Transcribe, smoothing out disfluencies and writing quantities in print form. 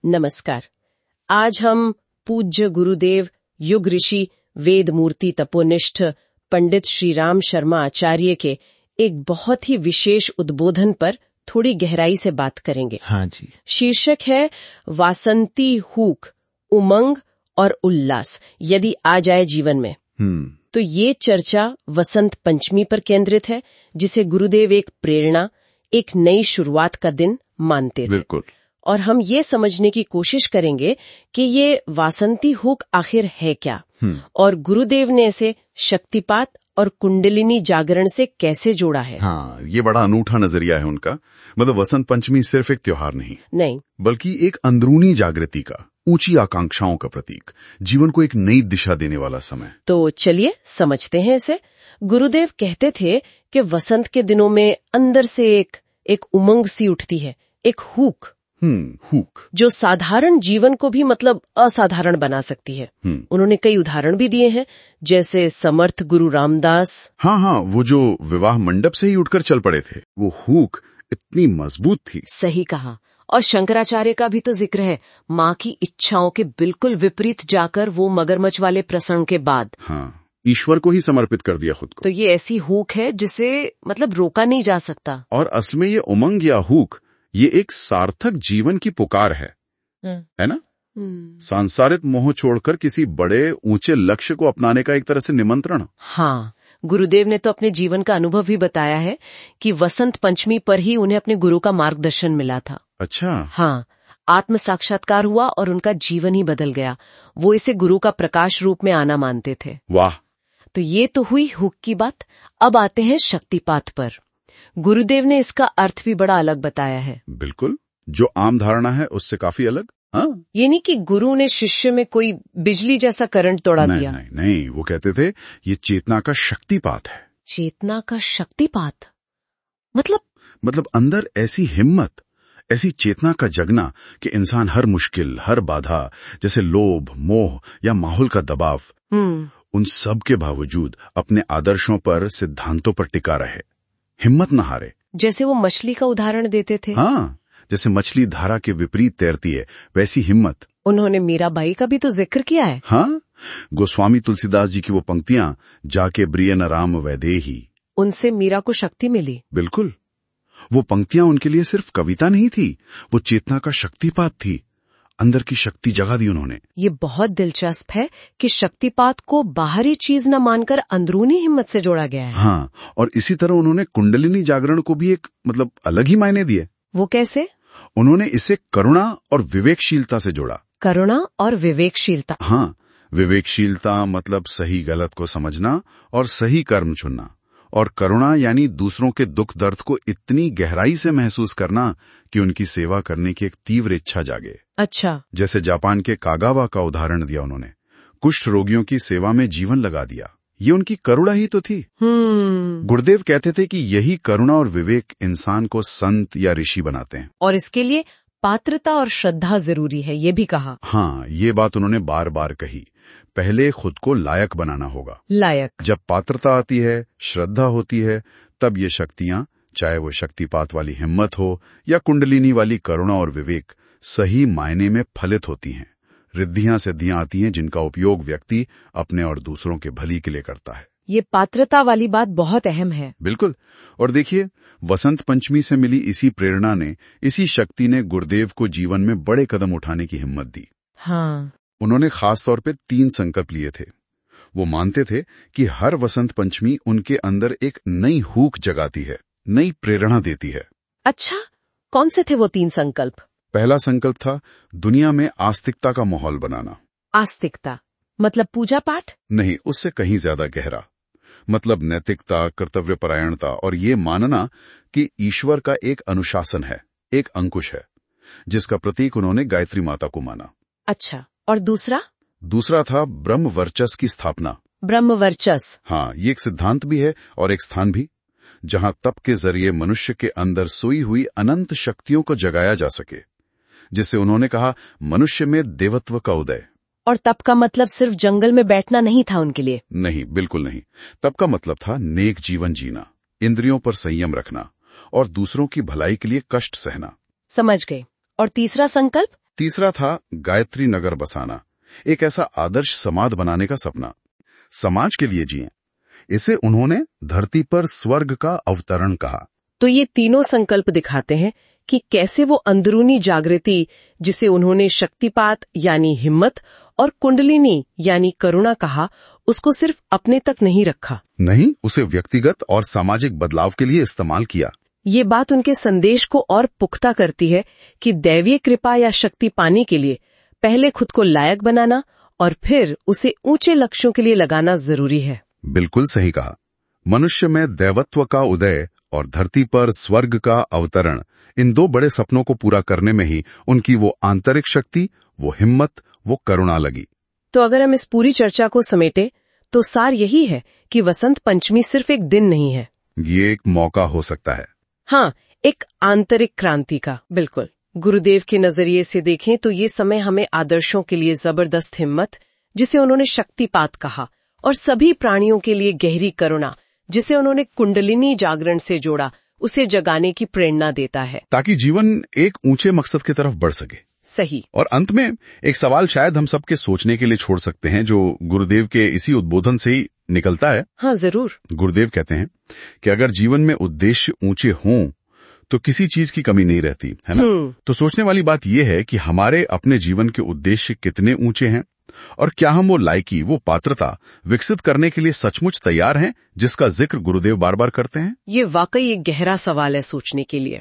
नमस्कार। आज हम पूज्य गुरुदेव युग ऋषि वेद मूर्ति तपोनिष्ठ पंडित श्री राम शर्मा आचार्य के एक बहुत ही विशेष उद्बोधन पर थोड़ी गहराई से बात करेंगे। हाँ जी। शीर्षक है वासंती हूक, उमंग और उल्लास यदि आ जाए जीवन में। तो ये चर्चा वसंत पंचमी पर केंद्रित है, जिसे गुरुदेव एक प्रेरणा, एक नई शुरुआत का दिन मानते थे। बिल्कुल। और हम ये समझने की कोशिश करेंगे कि ये वासंती हुक आखिर है क्या, और गुरुदेव ने इसे शक्तिपात और कुंडलिनी जागरण से कैसे जोड़ा है। हाँ, ये बड़ा अनूठा नजरिया है उनका। मतलब वसंत पंचमी सिर्फ एक त्योहार नहीं, बल्कि एक अंदरूनी जागृति का, ऊंची आकांक्षाओं का प्रतीक, जीवन को एक नई दिशा देने वाला समय। तो चलिए समझते हैं इसे। गुरुदेव कहते थे कि वसंत के दिनों में अंदर से एक उमंग सी उठती है, एक हुक जो साधारण जीवन को भी मतलब असाधारण बना सकती है। उन्होंने कई उदाहरण भी दिए हैं, जैसे समर्थ गुरु रामदास। हाँ, वो जो विवाह मंडप से ही उठकर चल पड़े थे, वो हुक इतनी मजबूत थी। सही कहा। और शंकराचार्य का भी तो जिक्र है, माँ की इच्छाओं के बिल्कुल विपरीत जाकर वो मगरमच्छ वाले प्रसंग के बाद ईश्वर को ही समर्पित कर दिया खुद को। तो ये ऐसी हुक है जिसे मतलब रोका नहीं जा सकता। और असल में ये उमंग या हुक, ये एक सार्थक जीवन की पुकार है ना? सांसारिक मोह छोड़कर किसी बड़े ऊंचे लक्ष्य को अपनाने का एक तरह से निमंत्रण। हाँ, गुरुदेव ने तो अपने जीवन का अनुभव भी बताया है कि वसंत पंचमी पर ही उन्हें अपने गुरु का मार्गदर्शन मिला था। अच्छा। हाँ, आत्म साक्षात्कार हुआ और उनका जीवन ही बदल गया। वो इसे गुरु का प्रकाश रूप में आना मानते थे। वाह। तो ये तो हुई हुक की बात। अब आते हैं शक्तिपात पर। गुरुदेव ने इसका अर्थ भी बड़ा अलग बताया है। बिल्कुल, जो आम धारणा है उससे काफी अलग। ये नहीं कि गुरु ने शिष्य में कोई बिजली जैसा करंट तोड़ा दिया। नहीं, वो कहते थे ये चेतना का शक्तिपात है। चेतना का शक्तिपात मतलब अंदर ऐसी हिम्मत, ऐसी चेतना का जगना कि इंसान हर मुश्किल, हर बाधा, जैसे लोभ, मोह या माहौल का दबाव, उन सब के बावजूद अपने आदर्शों पर, सिद्धांतों पर टिका रहे, हिम्मत न हारे। जैसे वो मछली का उदाहरण देते थे। हाँ, जैसे मछली धारा के विपरीत तैरती है, वैसी हिम्मत। उन्होंने मीराबाई का भी तो जिक्र किया है। हाँ, गोस्वामी तुलसीदास जी की वो पंक्तियां, जाके ब्रिय न राम वैदेही, उनसे मीरा को शक्ति मिली। बिल्कुल, वो पंक्तियां उनके लिए सिर्फ कविता नहीं थी, वो चेतना का शक्तिपात थी। अंदर की शक्ति जगा दी उन्होंने। ये बहुत दिलचस्प है कि शक्तिपात को बाहरी चीज न मानकर अंदरूनी हिम्मत से जोड़ा गया है। हाँ, और इसी तरह उन्होंने कुंडलिनी जागरण को भी एक अलग ही मायने दिए। वो कैसे? उन्होंने इसे करुणा और विवेकशीलता से जोड़ा। करुणा और विवेकशीलता। हाँ, विवेकशीलता मतलब सही गलत को समझना और सही कर्म चुनना, और करुणा यानी दूसरों के दुख दर्द को इतनी गहराई से महसूस करना कि उनकी सेवा करने की एक तीव्र इच्छा जागे। अच्छा। जैसे जापान के कागावा का उदाहरण दिया उन्होंने, कुष्ठ रोगियों की सेवा में जीवन लगा दिया। ये उनकी करुणा ही तो थी। गुरुदेव कहते थे कि यही करुणा और विवेक इंसान को संत या ऋषि बनाते हैं। और इसके लिए पात्रता और श्रद्धा जरूरी है, ये भी कहा। हाँ, ये बात उन्होंने बार बार कही। पहले खुद को लायक बनाना होगा। लायक। जब पात्रता आती है, श्रद्धा होती है, तब ये शक्तियां, चाहे वो शक्तिपात वाली हिम्मत हो या कुंडलिनी वाली करुणा और विवेक, सही मायने में फलित होती हैं। रिद्धियां सिद्धियां आती हैं जिनका उपयोग व्यक्ति अपने और दूसरों के भली के लिए करता है। ये पात्रता वाली बात बहुत अहम है। बिल्कुल। और देखिए, वसंत पंचमी से मिली इसी प्रेरणा ने, इसी शक्ति ने गुरुदेव को जीवन में बड़े कदम उठाने की हिम्मत दी। हाँ। उन्होंने खास तौर पे 3 संकल्प लिए थे। वो मानते थे कि हर वसंत पंचमी उनके अंदर एक नई हुक जगाती है, नई प्रेरणा देती है। अच्छा, कौन से थे वो 3 संकल्प? पहला संकल्प था दुनिया में आस्तिकता का माहौल बनाना। आस्तिकता मतलब पूजा पाठ? नहीं, उससे कहीं ज्यादा गहरा। मतलब नैतिकता, कर्तव्यपरायणता और ये मानना कि ईश्वर का एक अनुशासन है, एक अंकुश है, जिसका प्रतीक उन्होंने गायत्री माता को माना। अच्छा, और दूसरा? दूसरा था ब्रह्म वर्चस्व की स्थापना। ब्रह्म वर्चस्व? हाँ, ये एक सिद्धांत भी है और एक स्थान भी, जहां तप के जरिए मनुष्य के अंदर सोई हुई अनंत शक्तियों को जगाया जा सके, जिससे उन्होंने कहा मनुष्य में देवत्व का उदय। और तप का मतलब सिर्फ जंगल में बैठना नहीं था उनके लिए? नहीं, बिल्कुल नहीं। तप का मतलब था नेक जीवन जीना, इंद्रियों पर संयम रखना और दूसरों की भलाई के लिए कष्ट सहना। समझ गए। और तीसरा संकल्प? तीसरा था गायत्री नगर बसाना, एक ऐसा आदर्श समाज बनाने का सपना। समाज के लिए जिए। इसे उन्होंने धरती पर स्वर्ग का अवतरण कहा। तो ये तीनों संकल्प दिखाते हैं कि कैसे वो अंदरूनी जागृति, जिसे उन्होंने शक्तिपात यानी हिम्मत और कुंडलिनी यानी करुणा कहा, उसको सिर्फ अपने तक नहीं रखा, नहीं, उसे व्यक्तिगत और सामाजिक बदलाव के लिए इस्तेमाल किया। ये बात उनके संदेश को और पुख्ता करती है कि दैवीय कृपा या शक्ति पाने के लिए पहले खुद को लायक बनाना और फिर उसे ऊंचे लक्ष्यों के लिए लगाना जरूरी है। बिल्कुल सही कहा। मनुष्य में दैवत्व का उदय और धरती पर स्वर्ग का अवतरण, इन दो बड़े सपनों को पूरा करने में ही उनकी वो आंतरिक शक्ति, वो हिम्मत, वो करुणा लगी। तो अगर हम इस पूरी चर्चा को समेटे तो सार यही है कि वसंत पंचमी सिर्फ एक दिन नहीं है, ये एक मौका हो सकता है। हाँ, एक आंतरिक क्रांति का। बिल्कुल। गुरुदेव के नजरिए से देखें तो ये समय हमें आदर्शों के लिए जबरदस्त हिम्मत, जिसे उन्होंने शक्तिपात कहा, और सभी प्राणियों के लिए गहरी करुणा, जिसे उन्होंने कुंडलिनी जागरण से जोड़ा, उसे जगाने की प्रेरणा देता है, ताकि जीवन एक ऊंचे मकसद की तरफ बढ़ सके। सही। और अंत में एक सवाल शायद हम सबके सोचने के लिए छोड़ सकते हैं, जो गुरुदेव के इसी उद्बोधन से ही निकलता है। हाँ, जरूर। गुरुदेव कहते हैं कि अगर जीवन में उद्देश्य ऊंचे हों तो किसी चीज की कमी नहीं रहती, है ना? तो सोचने वाली बात यह है कि हमारे अपने जीवन के उद्देश्य कितने ऊंचे हैं, और क्या हम वो लायकी, वो पात्रता विकसित करने के लिए सचमुच तैयार हैं, जिसका जिक्र गुरुदेव बार बार करते हैं। ये वाकई एक गहरा सवाल है सोचने के लिए।